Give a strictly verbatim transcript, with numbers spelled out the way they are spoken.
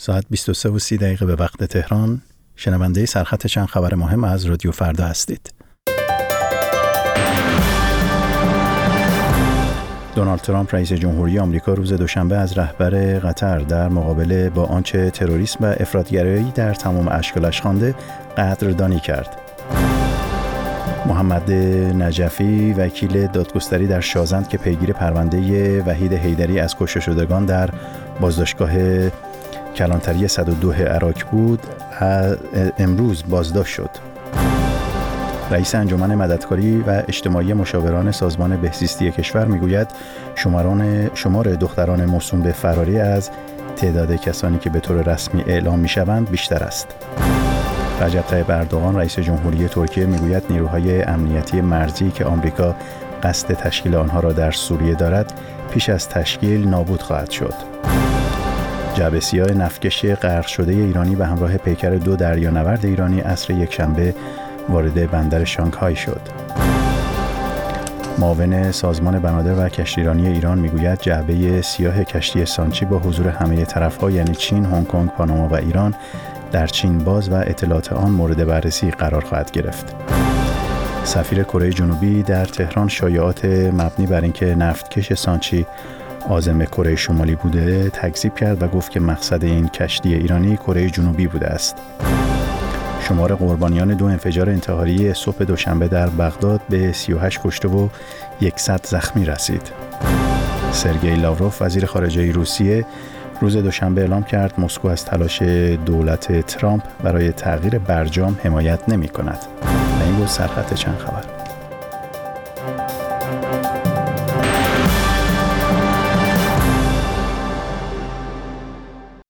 ساعت بیست و سه و سی دقیقه به وقت تهران. شنونده سرخط چند خبر مهم از رادیو فردا هستید. دونالد ترامپ رئیس جمهوری آمریکا روز دوشنبه از رهبر قطر در مقابله با آنچه تروریسم و افراط‌گرایی در تمام اشکالش خوانده قدردانی کرد. محمد نجفی وکیل دادگستری در شازند که پیگیر پرونده وحید حیدری از کشته شدگان در بازداشتگاه کلانتری صد و دو عراق بود امروز بازداشت شد. رئیس انجمن مددکاری و اجتماعی مشاوران سازمان بهزیستی کشور میگوید شماران شمار دختران موسوم به فراری از تعداد کسانی که به طور رسمی اعلام میشوند بیشتر است. رجب طیب اردوغان رئیس جمهوری ترکیه میگوید نیروهای امنیتی مرزی که آمریکا قصد تشکیل آنها را در سوریه دارد پیش از تشکیل نابود خواهد شد. جعبه سیاه نفتکش غرق شده ایرانی به همراه پیکر دو دریانورد ایرانی عصر یکشنبه وارد بندر شانگهای شد. معاون سازمان بنادر و کشتیرانی ایران میگوید جعبه سیاه کشتی سانچی با حضور همه طرف‌ها یعنی چین، هنگ کنگ، پاناما و ایران در چین باز و اطلاعات آن مورد بررسی قرار خواهد گرفت. سفیر کره جنوبی در تهران شایعات مبنی بر اینکه نفتکش سانچی عازم کره شمالی بوده تکذیب کرد و گفت که مقصد این کشتی ایرانی کره جنوبی بوده است. شمار قربانیان دو انفجار انتحاری صبح دوشنبه در بغداد به سی و هشت کشته و صد زخمی رسید. سرگئی لاوروف وزیر خارجه روسیه روز دوشنبه اعلام کرد مسکو از تلاش دولت ترامپ برای تغییر برجام حمایت نمی کند. و این بود سرخط چند خبر.